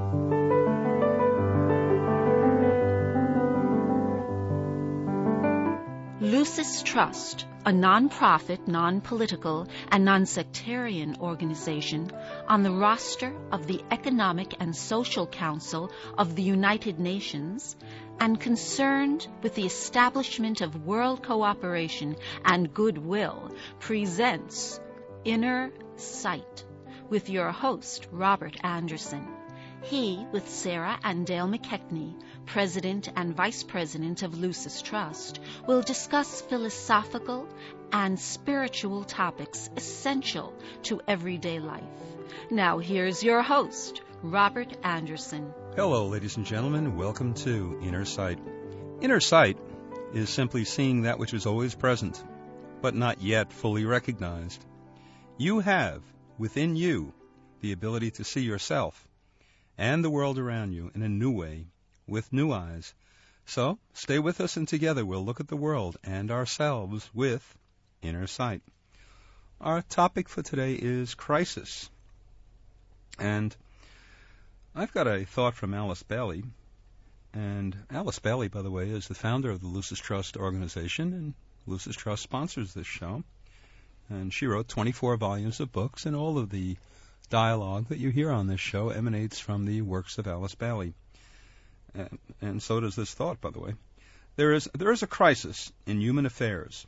Lucis Trust, a non-profit, non-political, and non-sectarian organization on the roster of the Economic and Social Council of the United Nations and concerned with the establishment of world cooperation and goodwill, presents Inner Sight with your host, Robert Anderson. He, with Sarah and Dale McKechnie, President and Vice President of Lucis Trust, will discuss philosophical and spiritual topics essential to everyday life. Now here's your host, Robert Anderson. Hello, ladies and gentlemen. Welcome to Inner Sight. Inner sight is simply seeing that which is always present, but not yet fully recognized. You have, within you, the ability to see yourself and the world around you in a new way, with new eyes. So, stay with us and together we'll look at the world and ourselves with inner sight. Our topic for today is crisis. And I've got a thought from Alice Bailey. And Alice Bailey, by the way, is the founder of the Lucis Trust organization, and Lucis Trust sponsors this show. And she wrote 24 volumes of books, and all of the dialogue that you hear on this show emanates from the works of Alice Bailey. And so does this thought, by the way. There is a crisis in human affairs.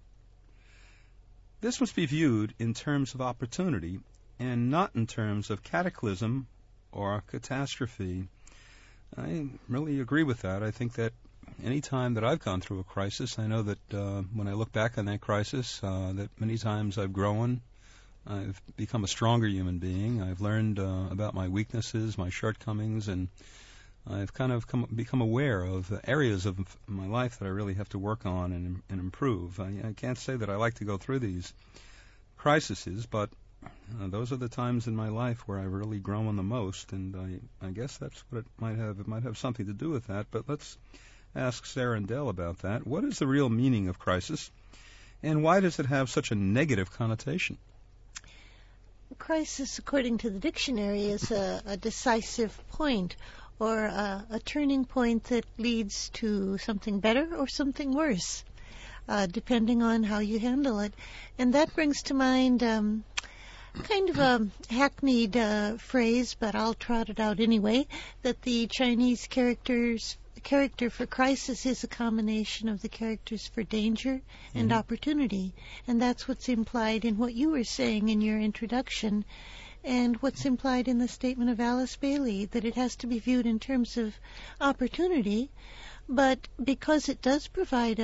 This must be viewed in terms of opportunity and not in terms of cataclysm or catastrophe. I really agree with that. I think that any time that I've gone through a crisis, I know that when I look back on that crisis, that many times I've grown. I've become a stronger human being. I've learned about my weaknesses, my shortcomings, and I've kind of become aware of areas of my life that I really have to work on and improve. I can't say that I like to go through these crises, but those are the times in my life where I've really grown the most, and I guess that's what it might have. It might have something to do with that, but let's ask Sarah and Dale about that. What is the real meaning of crisis, and why does it have such a negative connotation? Crisis, according to the dictionary, is a decisive point or a turning point that leads to something better or something worse, depending on how you handle it. And that brings to mind kind of a hackneyed phrase, but I'll trot it out anyway, that the Chinese character for crisis is a combination of the characters for danger and opportunity. And that's what's implied in what you were saying in your introduction and what's implied in the statement of Alice Bailey, that it has to be viewed in terms of opportunity. But because it does provide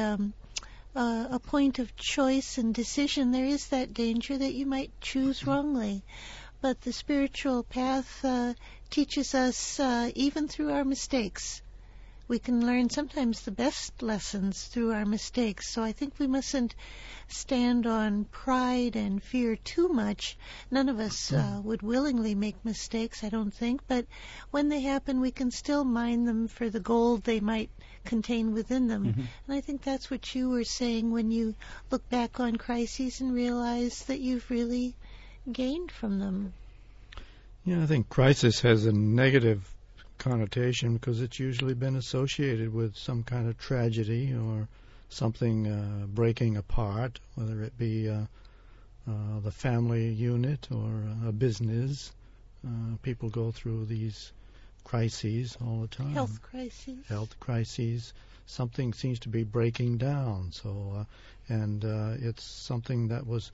a point of choice and decision, there is that danger that you might choose wrongly. But the spiritual path teaches us, even through our mistakes, we can learn sometimes the best lessons through our mistakes. So I think we mustn't stand on pride and fear too much. None of us would willingly make mistakes, I don't think. But when they happen, we can still mine them for the gold they might contain within them. And I think that's what you were saying when you look back on crises and realize that you've really gained from them. Yeah, I think crisis has a negative connotation because it's usually been associated with some kind of tragedy or something breaking apart, whether it be the family unit or a business. People go through these crises all the time. Health crises. Something seems to be breaking down. So, it's something that was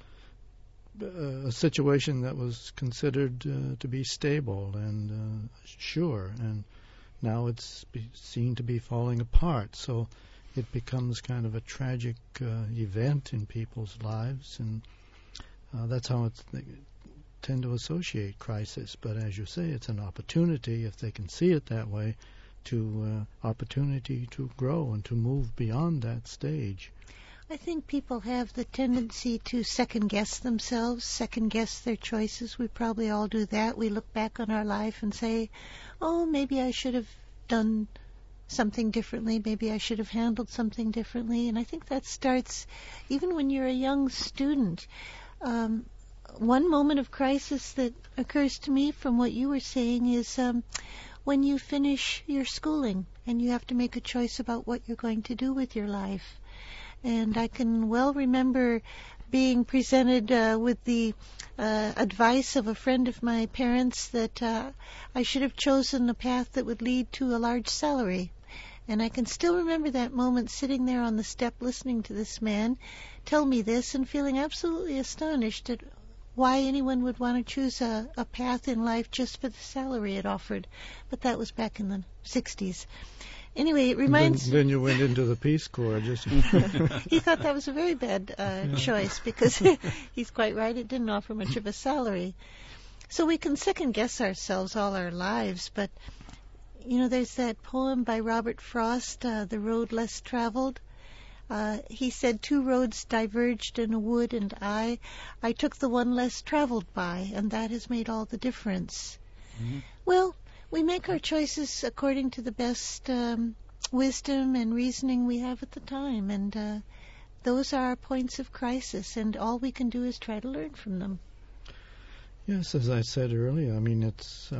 a situation that was considered to be stable and sure, and now it's seen to be falling apart. So it becomes kind of a tragic event in people's lives, and that's how they tend to associate crisis. But as you say, it's an opportunity, if they can see it that way, to opportunity to grow and to move beyond that stage. I think people have the tendency to second-guess themselves, second-guess their choices. We probably all do that. We look back on our life and say, oh, maybe I should have done something differently. Maybe I should have handled something differently. And I think that starts even when you're a young student. one moment of crisis that occurs to me from what you were saying is when you finish your schooling and you have to make a choice about what you're going to do with your life. And I can well remember being presented with the advice of a friend of my parents that I should have chosen a path that would lead to a large salary. And I can still remember that moment sitting there on the step listening to this man tell me this and feeling absolutely astonished at why anyone would want to choose a path in life just for the salary it offered. But that was back in the 60s. Anyway, it reminds... Then you went into the Peace Corps, just... He thought that was a very bad choice because he's quite right, it didn't offer much of a salary. So we can second-guess ourselves all our lives, but, you know, there's that poem by Robert Frost, The Road Less Traveled. He said, 2 roads diverged in a wood, and I took the one less traveled by, and that has made all the difference. Mm-hmm. Well, we make our choices according to the best wisdom and reasoning we have at the time, and those are our points of crisis, and all we can do is try to learn from them. Yes, as I said earlier, I mean, it's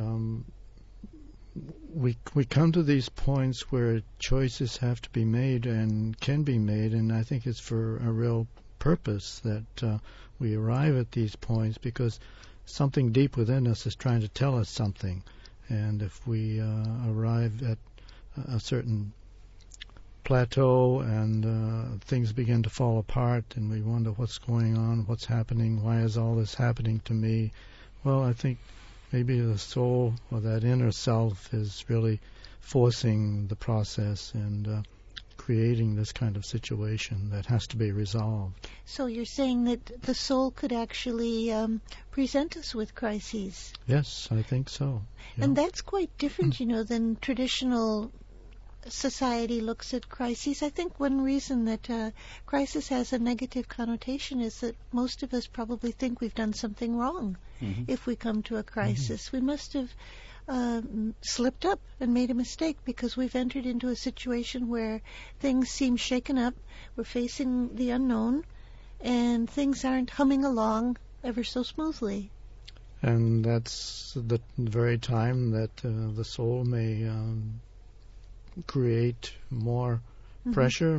we come to these points where choices have to be made and can be made, and I think it's for a real purpose that we arrive at these points, because something deep within us is trying to tell us something. And if we arrive at a certain plateau and things begin to fall apart and we wonder what's going on, what's happening, why is all this happening to me? Well, I think maybe the soul or that inner self is really forcing the process and creating this kind of situation that has to be resolved. So you're saying that the soul could actually present us with crises? Yes, I think so. Yeah. And that's quite different, you know, than traditional society looks at crises. I think one reason that crisis has a negative connotation is that most of us probably think we've done something wrong if we come to a crisis. We must have slipped up and made a mistake because we've entered into a situation where things seem shaken up, we're facing the unknown, and things aren't humming along ever so smoothly. And that's the very time that the soul may create more pressure,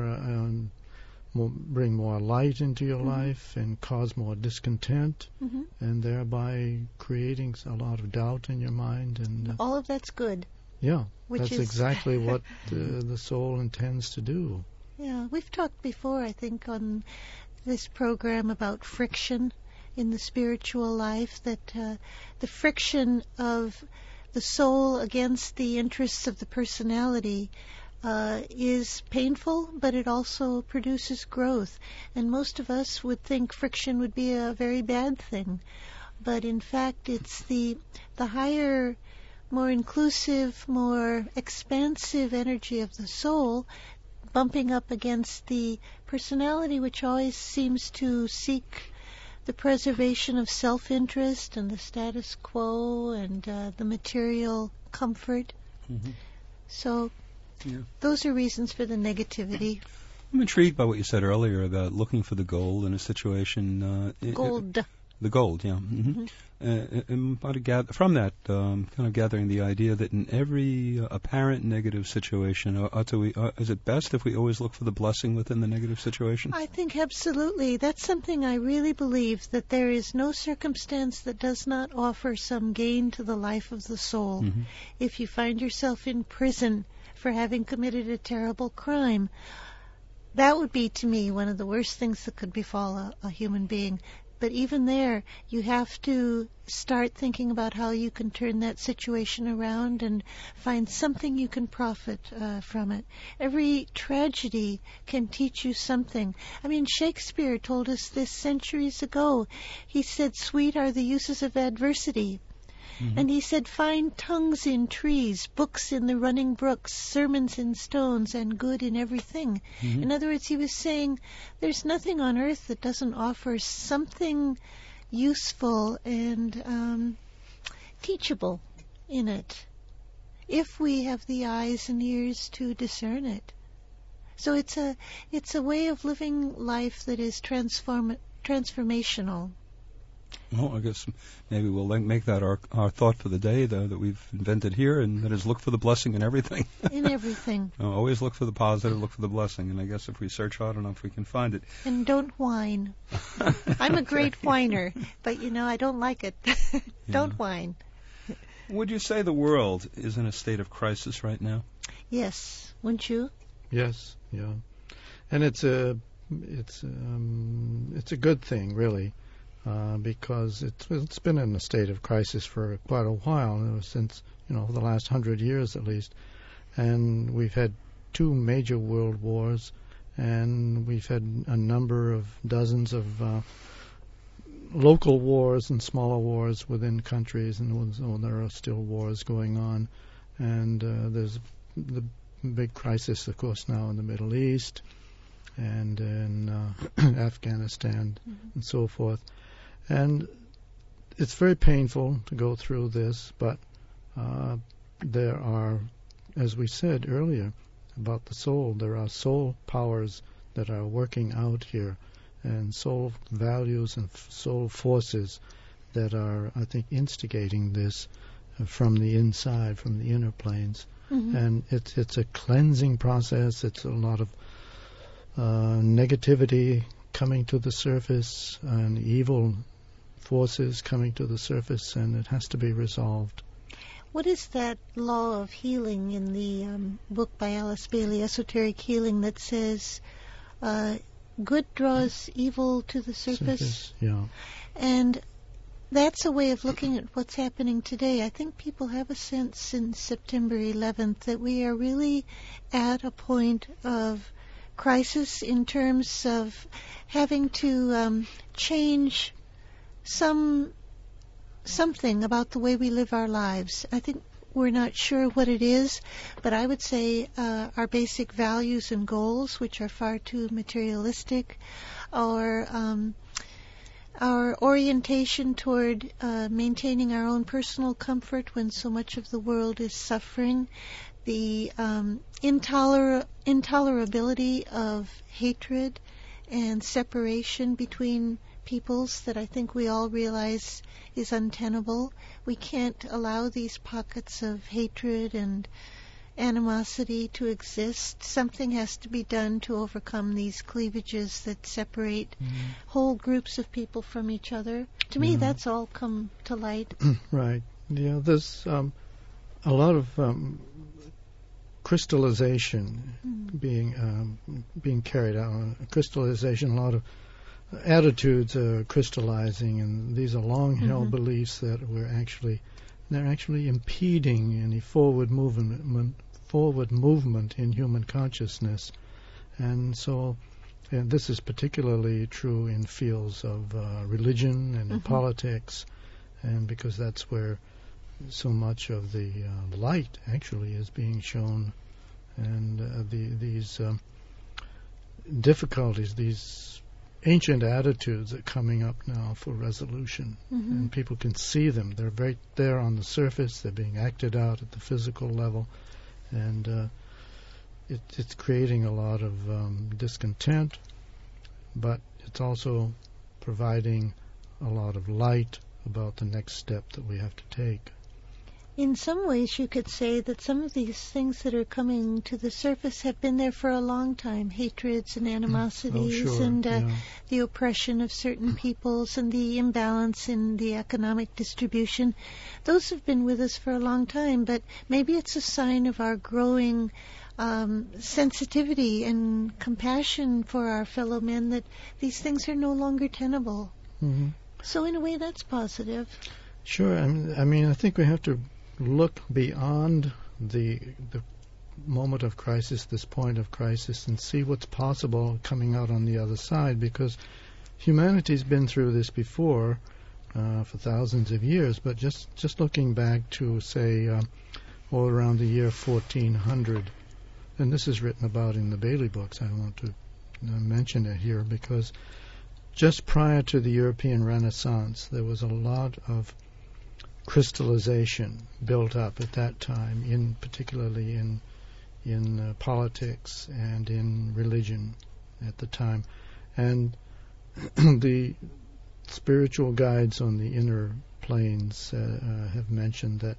bring more light into your life and cause more discontent, and thereby creating a lot of doubt in your mind. And all of that's good. Yeah, that's exactly what the soul intends to do. Yeah, we've talked before, I think, on this program about friction in the spiritual life, that the friction of the soul against the interests of the personality is painful, but it also produces growth. And most of us would think friction would be a very bad thing. But in fact, it's the higher, more inclusive, more expansive energy of the soul bumping up against the personality, which always seems to seek the preservation of self-interest and the status quo and the material comfort. So those are reasons for the negativity. I'm intrigued by what you said earlier about looking for the gold in a situation. Gold. The gold, yeah. And from that, kind of gathering the idea that in every apparent negative situation, is it best if we always look for the blessing within the negative situation? I think absolutely. That's something I really believe, that there is no circumstance that does not offer some gain to the life of the soul. If you find yourself in prison for having committed a terrible crime, that would be, to me, one of the worst things that could befall a human being. But even there, you have to start thinking about how you can turn that situation around and find something you can profit from it. Every tragedy can teach you something. I mean, Shakespeare told us this centuries ago. He said, "Sweet are the uses of adversity." And he said, "Find tongues in trees, books in the running brooks, sermons in stones, and good in everything." In other words, he was saying there's nothing on earth that doesn't offer something useful and teachable in it, if we have the eyes and ears to discern it. So it's a way of living life that is transformational. Well, I guess maybe we'll make that our thought for the day, though, that we've invented here, and that is look for the blessing in everything. In everything. Always look for the positive, look for the blessing, and I guess if we search hard enough, we can find it. And don't whine. I'm a great whiner, but, I don't like it. Don't whine. Would you say the world is in a state of crisis right now? Yes. Wouldn't you? Yes, yeah. And it's a good thing, really. Because it's been in a state of crisis for quite a while, since the last 100 years at least, and we've had 2 major world wars, and we've had a number of dozens of local wars and smaller wars within countries, and there are still wars going on, and there's the big crisis, of course, now in the Middle East and in Afghanistan and so forth. And it's very painful to go through this, but there are, as we said earlier about the soul, there are soul powers that are working out here, and soul values and soul forces that are, I think, instigating this from the inside, from the inner planes. Mm-hmm. And it's a cleansing process. It's a lot of negativity coming to the surface and evil forces coming to the surface, and it has to be resolved. What is that law of healing in the book by Alice Bailey, Esoteric Healing, that says good draws evil to the surface? Yeah. And that's a way of looking at what's happening today. I think people have a sense since September 11th that we are really at a point of crisis in terms of having to change something about the way we live our lives. I think we're not sure what it is, but I would say our basic values and goals, which are far too materialistic, or our orientation toward maintaining our own personal comfort when so much of the world is suffering, the intolerability of hatred and separation between peoples that I think we all realize is untenable. We can't allow these pockets of hatred and animosity to exist. Something has to be done to overcome these cleavages that separate whole groups of people from each other. To me, that's all come to light. Right. Yeah, there's a lot of crystallization being carried out. Crystallization, a lot of attitudes are crystallizing, and these are long-held beliefs that they're actually impeding any forward movement in human consciousness. And so, and this is particularly true in fields of religion and in politics, and because that's where so much of the light actually is being shown, and these difficulties, these ancient attitudes are coming up now for resolution, and people can see them. They're right there on the surface. They're being acted out at the physical level, and it's creating a lot of discontent, but it's also providing a lot of light about the next step that we have to take. In some ways, you could say that some of these things that are coming to the surface have been there for a long time. Hatreds and animosities and the oppression of certain peoples and the imbalance in the economic distribution. Those have been with us for a long time, but maybe it's a sign of our growing sensitivity and compassion for our fellow men that these things are no longer tenable. So in a way, that's positive. Sure. I mean, I think we have to look beyond the moment of crisis, this point of crisis, and see what's possible coming out on the other side, because humanity's been through this before for thousands of years, but just looking back to, say, all around the year 1400, and this is written about in the Bailey books. I want to mention it here because just prior to the European Renaissance, there was a lot of crystallization built up at that time, particularly in politics and in religion at the time, and the spiritual guides on the inner planes have mentioned that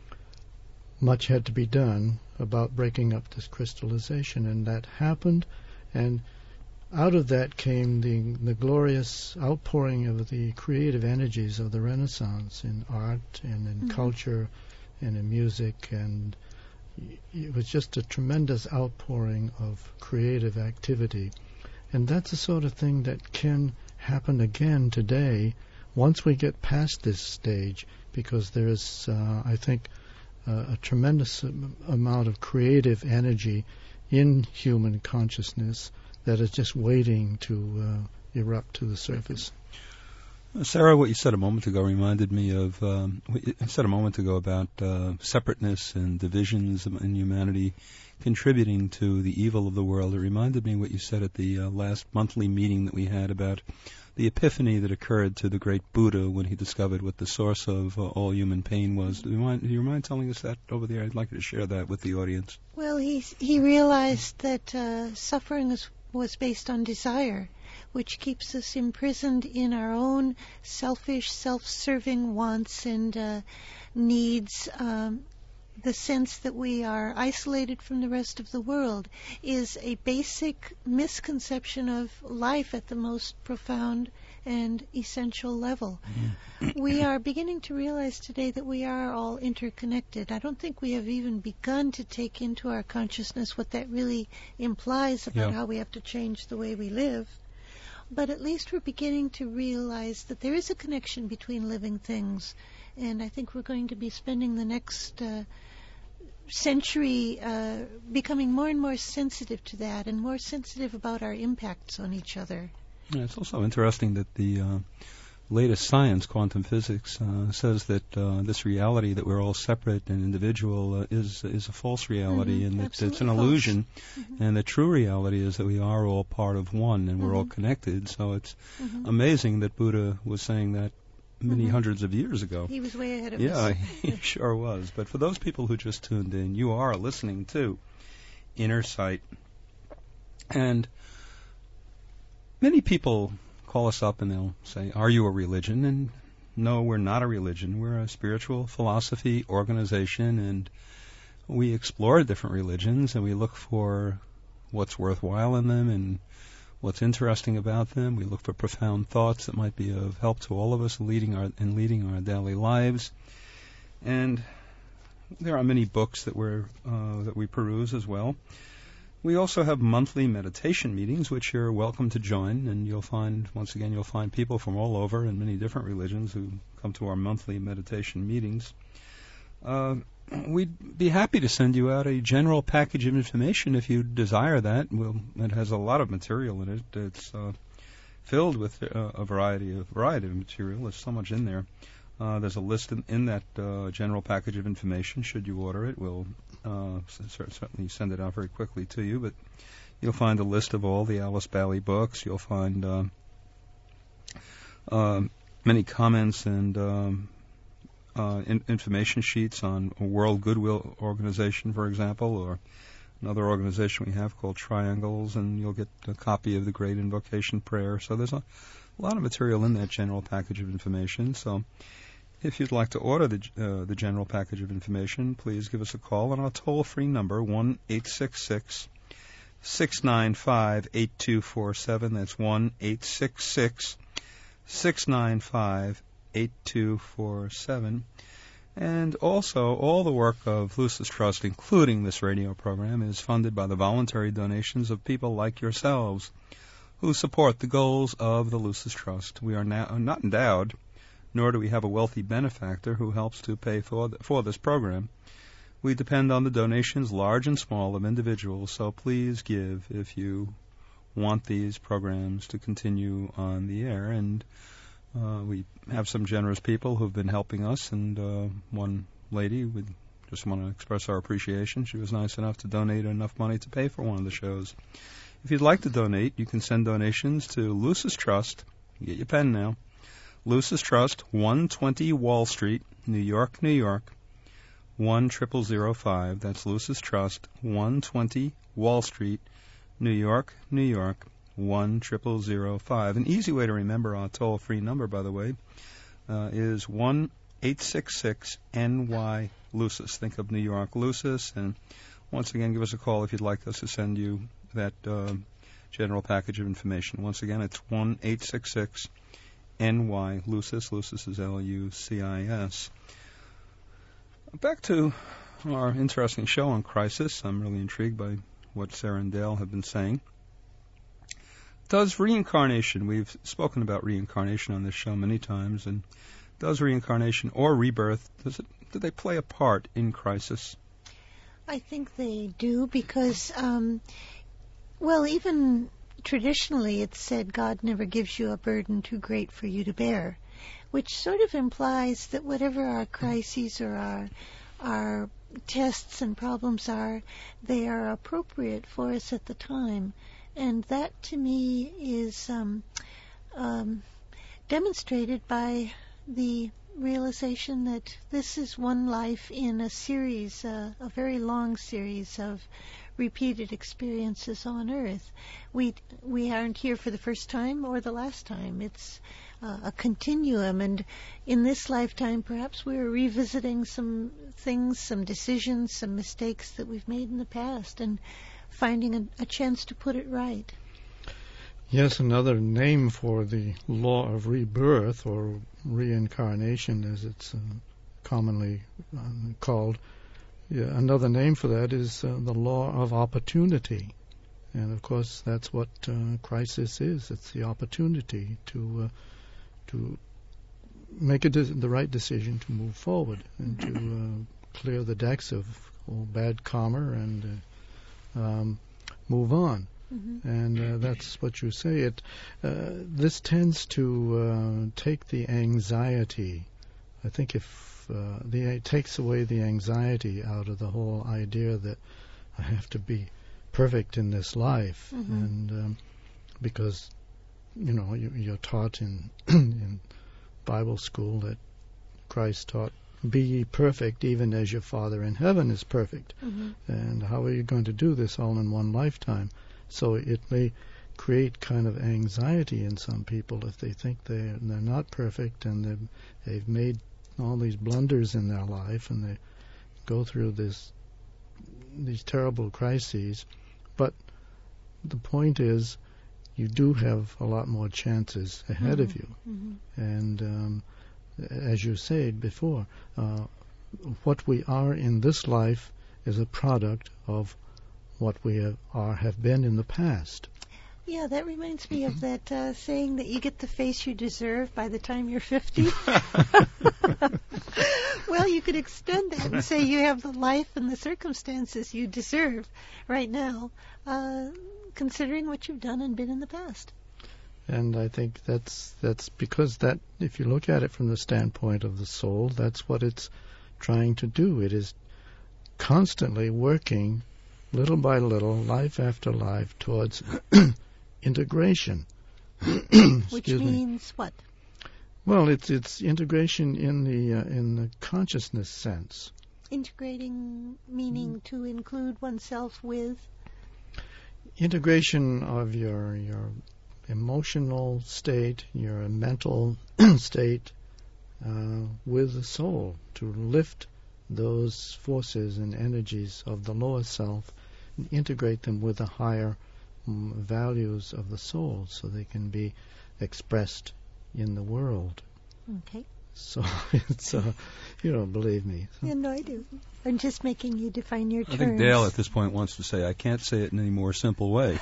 much had to be done about breaking up this crystallization, and that happened, and out of that came the glorious outpouring of the creative energies of the Renaissance in art and in culture and in music, and it was just a tremendous outpouring of creative activity. And that's the sort of thing that can happen again today once we get past this stage, because there is, I think, a tremendous amount of creative energy in human consciousness that is just waiting to erupt to the surface. Sarah, what you said a moment ago reminded me of what you said a moment ago about separateness and divisions in humanity contributing to the evil of the world. It reminded me what you said at the last monthly meeting that we had about the epiphany that occurred to the great Buddha when he discovered what the source of all human pain was. Do you mind telling us that over there? I'd like you to share that with the audience. Well, he realized that suffering was based on desire, which keeps us imprisoned in our own selfish, self-serving wants and needs. The sense that we are isolated from the rest of the world is a basic misconception of life at the most profound and essential level. We are beginning to realize today that we are all interconnected. I don't think we have even begun to take into our consciousness what that really implies about how we have to change the way we live. But at least we're beginning to realize that there is a connection between living things. And I think we're going to be spending the next century becoming more and more sensitive to that and more sensitive about our impacts on each other. Yeah, it's also interesting that the latest science, quantum physics, says that this reality that we're all separate and individual is a false reality, and that it's an illusion, and the true reality is that we are all part of one and we're all connected. So it's amazing that Buddha was saying that many hundreds of years ago. He was way ahead of us. Yeah, he sure was. But for those people who just tuned in, you are listening to Inner Sight. And many people call us up and they'll say, are you a religion? And no, we're not a religion. We're a spiritual philosophy organization, and we explore different religions and we look for what's worthwhile in them and what's interesting about them. We look for profound thoughts that might be of help to all of us in leading our daily lives. And there are many books that we peruse as well. We also have monthly meditation meetings, which you're welcome to join, and you'll find people from all over and many different religions who come to our monthly meditation meetings. We'd be happy to send you out a general package of information if you desire that. It has a lot of material in it. It's filled with a variety of material. There's so much in there. There's a list in that general package of information. Should you order it, we'll certainly send it out very quickly to you. But you'll find a list of all the Alice Bailey books. You'll find many comments and information sheets on a World Goodwill Organization, for example, or another organization we have called Triangles, and you'll get a copy of the Great Invocation Prayer. So there's a lot of material in that general package of information. So if you'd like to order the general package of information, please give us a call on our toll-free number, 1-866-695-8247. That's 1-866-695-8247. And also, all the work of Lucis Trust, including this radio program, is funded by the voluntary donations of people like yourselves who support the goals of the Lucis Trust. We are now not endowed, nor do we have a wealthy benefactor who helps to pay for this program. We depend on the donations, large and small, of individuals, so please give if you want these programs to continue on the air. And we have some generous people who've been helping us, and one lady, we just want to express our appreciation. She was nice enough to donate enough money to pay for one of the shows. If you'd like to donate, you can send donations to Lucis Trust. Get your pen now. Lucis Trust, 120 Wall Street, New York, New York, 10005. That's Lucis Trust, 120 Wall Street, New York, New York, 1-800-005. An easy way to remember our toll-free number, by the way, is 1-866-NY-LUCIS. Think of New York Lucis, and once again, give us a call if you'd like us to send you that general package of information. Once again, it's 1-866-NY-LUCIS. Lucis is L-U-C-I-S. Back to our interesting show on crisis. I'm really intrigued by what Sarah and Dale have been saying. Does reincarnation, we've spoken about reincarnation on this show many times, and does reincarnation or rebirth, do they play a part in crisis? I think they do because, even traditionally it's said God never gives you a burden too great for you to bear, which sort of implies that whatever our crises or our tests and problems are, they are appropriate for us at the time. And that, to me, is demonstrated by the realization that this is one life in a series, a very long series of repeated experiences on Earth. We aren't here for the first time or the last time. It's a continuum, and in this lifetime, perhaps we're revisiting some things, some decisions, some mistakes that we've made in the past, and finding a chance to put it right. Yes, another name for the law of rebirth, or reincarnation as it's commonly called, another name for that is the law of opportunity. And of course that's what crisis is. It's the opportunity to make the right decision to move forward and to clear the decks of all bad karma and move on. Mm-hmm. And that's what you say. This tends to take the anxiety. I think if it takes away the anxiety out of the whole idea that I have to be perfect in this life, mm-hmm. and because you're taught in in Bible school that Christ taught, "Be ye perfect, even as your Father in heaven is perfect." Mm-hmm. And how are you going to do this all in one lifetime? So it may create kind of anxiety in some people if they think they're not perfect and they've made all these blunders in their life and they go through these terrible crises. But the point is, you do have a lot more chances ahead of you. Mm-hmm. And as you said before, what we are in this life is a product of what we have been in the past. Yeah, that reminds me of that saying that you get the face you deserve by the time you're 50. Well, you could extend that and say you have the life and the circumstances you deserve right now, considering what you've done and been in the past. And I think that's because that, if you look at it from the standpoint of the soul, that's what it's trying to do. It is constantly working, little by little, life after life, towards integration. Which means what? Well, it's integration in the consciousness sense. Integrating meaning to include oneself with? Integration of your emotional state, your mental state with the soul, to lift those forces and energies of the lower self and integrate them with the higher values of the soul so they can be expressed in the world. Okay. So it's, you don't believe me. So. Yeah, no, I do. I'm just making you define your terms. I think Dale at this point wants to say, I can't say it in any more simple way.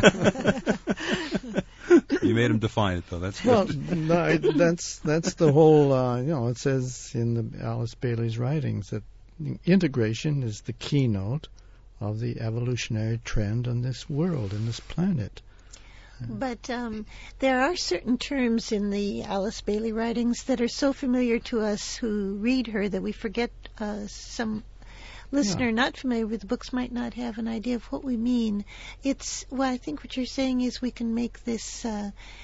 You made him define it, though. That's well, that's the whole, it says in the Alice Bailey's writings that integration is the keynote of the evolutionary trend on this world, in this planet. But there are certain terms in the Alice Bailey writings that are so familiar to us who read her that we forget. Some listener not familiar with the books might not have an idea of what we mean. I think what you're saying is we can make this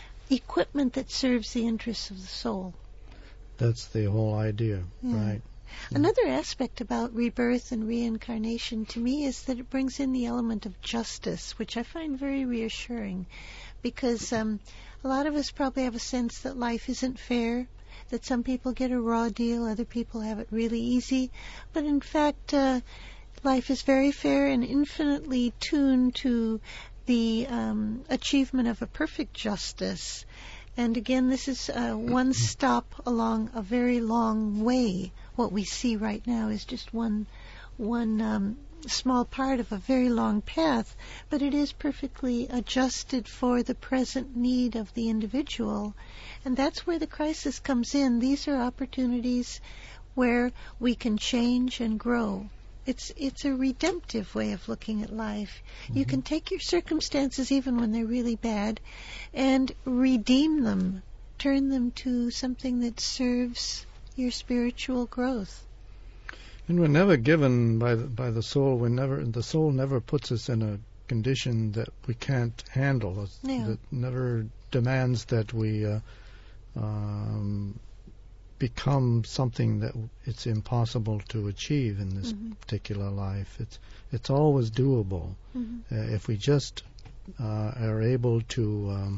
equipment that serves the interests of the soul. That's the whole idea, right? Another aspect about rebirth and reincarnation to me is that it brings in the element of justice, which I find very reassuring, because a lot of us probably have a sense that life isn't fair, that some people get a raw deal, other people have it really easy, but in fact life is very fair and infinitely tuned to the achievement of a perfect justice. And again, this is one stop along a very long way. What we see right now is just one small part of a very long path, but it is perfectly adjusted for the present need of the individual. And that's where the crisis comes in. These are opportunities where we can change and grow. It's a redemptive way of looking at life. Mm-hmm. You can take your circumstances, even when they're really bad, and redeem them, turn them to something that serves your spiritual growth. And we're never given by the soul. The soul never puts us in a condition that we can't handle. Yeah. That never demands that we become something that it's impossible to achieve in this particular life. It's always doable if we just are able to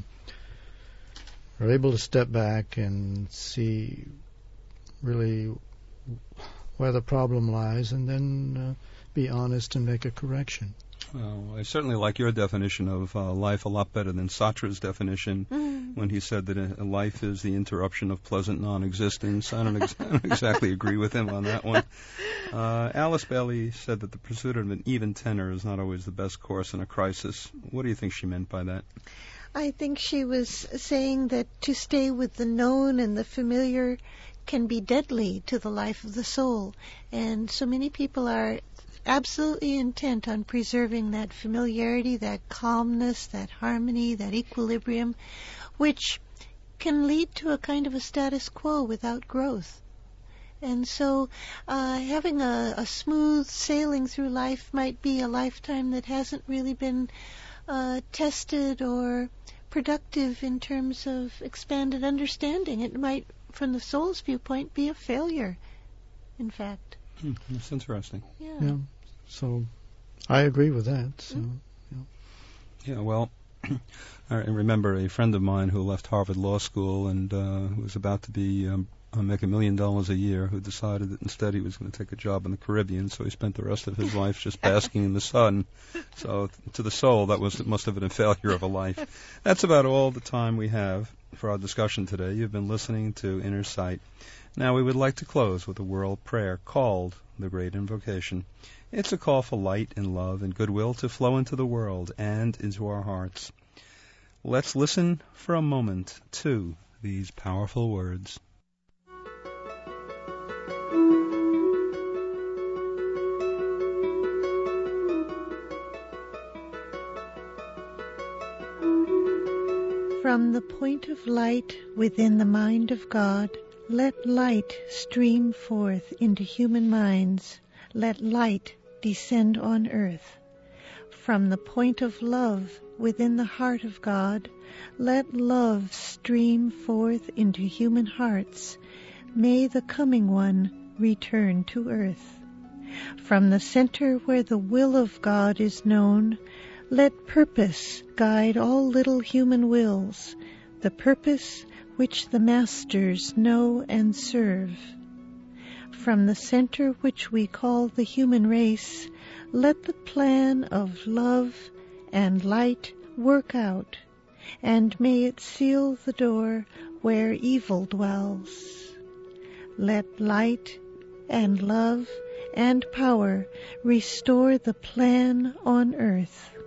step back and see really where the problem lies, and then be honest and make a correction. Well, I certainly like your definition of life a lot better than Sartre's definition when he said that a life is the interruption of pleasant non-existence. I don't exactly agree with him on that one. Alice Bailey said that the pursuit of an even tenor is not always the best course in a crisis. What do you think she meant by that? I think she was saying that to stay with the known and the familiar can be deadly to the life of the soul. And so many people are absolutely intent on preserving that familiarity, that calmness, that harmony, that equilibrium, which can lead to a kind of a status quo without growth. And so having a smooth sailing through life might be a lifetime that hasn't really been tested or productive in terms of expanded understanding. It might, from the soul's viewpoint, be a failure, in fact. That's interesting. Yeah. So I agree with that. So, Yeah, well, I remember a friend of mine who left Harvard Law School and who was about to be make $1 million a year, who decided that instead he was going to take a job in the Caribbean, so he spent the rest of his life just basking in the sun. So to the soul, must have been a failure of a life. That's about all the time we have for our discussion today. You've been listening to Inner Sight. Now we would like to close with a world prayer called the Great Invocation. It's a call for light and love and goodwill to flow into the world and into our hearts. Let's listen for a moment to these powerful words. From the point of light within the mind of God, let light stream forth into human minds. Let light descend on earth. From the point of love within the heart of God, let love stream forth into human hearts. May the coming one return to earth. From the center where the will of God is known, let purpose guide all little human wills, the purpose which the masters know and serve. From the center which we call the human race, let the plan of love and light work out, and may it seal the door where evil dwells. Let light and love and power restore the plan on earth.